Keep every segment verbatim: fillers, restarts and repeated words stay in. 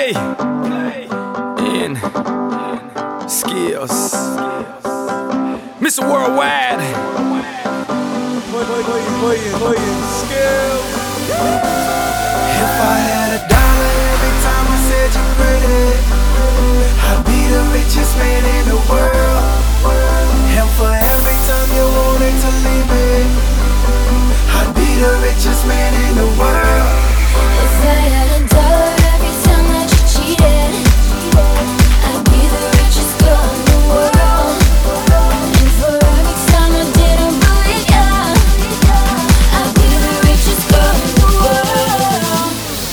Play in skills. Mister Worldwide. Play, play, play, play, play in skills. If I had a dollar every time I said you're pretty, I'd be the richest man in the world. And for every time you wanted to leave me, I'd be the richest man in the world. If I had a dollar every time that you cheated, I'd be the richest girl in the world. And for every time I didn't believe ya, I'd be the richest girl in the world.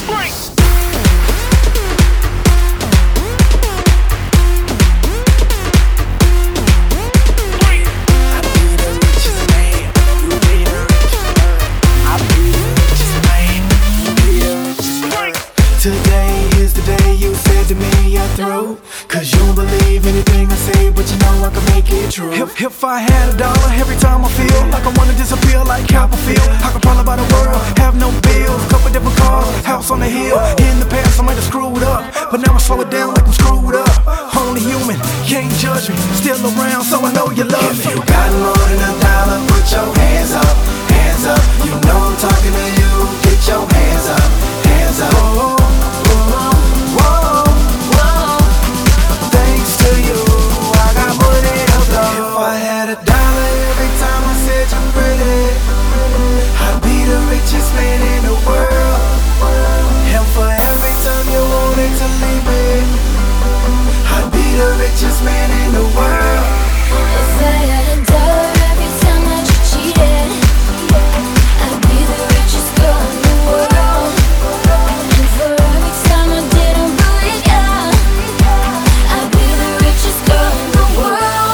I'd be the richest man, you be the richest girl. I'd be the richest man, you be the richest girl. Today is the day you said to me you're through, cause you don't believe anything I say, but you know I can make it true. If, if I had a dollar every time I feel like I wanna disappear like Copperfield, I could probably buy the world, have no bills, couple different cars, house on the hill. In the past I might have screwed up, but now I slow it down like I'm screwed up. Only human, can't judge me, still around so I know you love me. If you got more than a dollar, put your hands up, hands up. You know I'm talking to you, get your hands up, hands up. Whoa, whoa, whoa, whoa. Thanks to you, I got money to blow. If I had a dollar every time I said you're pretty, I'd be the richest man in the world. And for every time you wanted to leave me, I'd be the richest man in the world. If I had a dollar every time that you cheated, I'd be the richest girl in the world. And for every time I didn't believe ya, I'd be the richest girl in the world.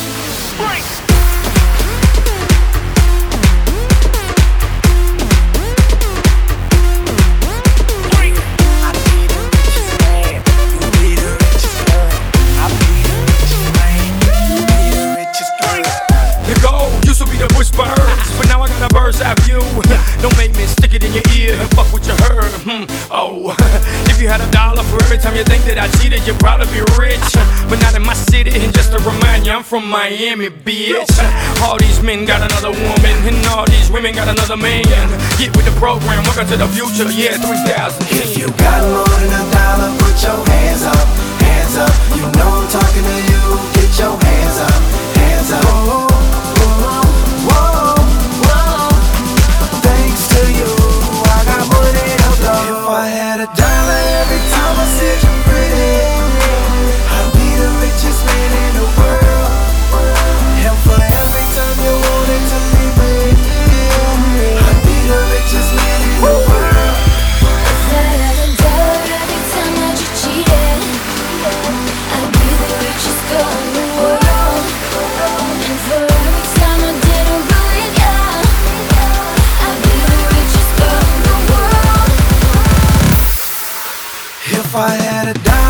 I'd be the richest man, you be the richest girl. I'd be the richest man, you be the richest girl. The goal used to be the whispers, but now I got a bird's eye view. Don't make me stick it in your ear and fuck what you heard. Hmm. Oh, if you had a dollar for every time you think that I cheated, you'd probably be rich. But not in my city, and just to remind you, I'm from Miami, bitch. All these men got another woman, and all these women got another man. Get with the program, welcome to the future, yeah, three thousand. If you got more than a dollar, put your hands up, hands up. You know I'm talking to you, get your hands up, hands up. Whoa, whoa, whoa, whoa. Thanks to you, I got money to blow. If I had a dollar every time I said you're pretty, I'd be the richest man in the world. And for every time you wanted to leave me, I'd be the richest man in the world. If I had a dollar every time that you cheated, I'd be the richest girl in the world. And for every time I didn't believe ya, I'd be the richest girl in the world. If I had a dollar